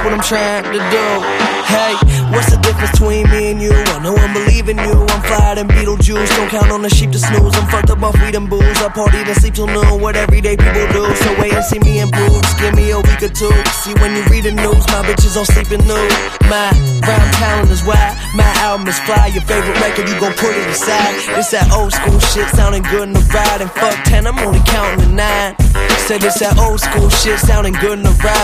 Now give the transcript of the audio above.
what I'm trying to do. Hey, what's the difference between me and you? I know I'm believing you. I'm flyer than Beetlejuice. Don't count on the sheep to snooze. I'm fucked up off weed and booze. I party and sleep till noon. What everyday people do. So wait and see me improve. Just give me a week or two. See when you read the news, my bitches on sleeping nude. My rhyme talent is wild. My album is fly. Your favorite record, you gon' put it aside. It's that old school shit sounding good in the ride. And fuck 10, I'm only counting to 9. Said it's that old school shit sounding good in the ride.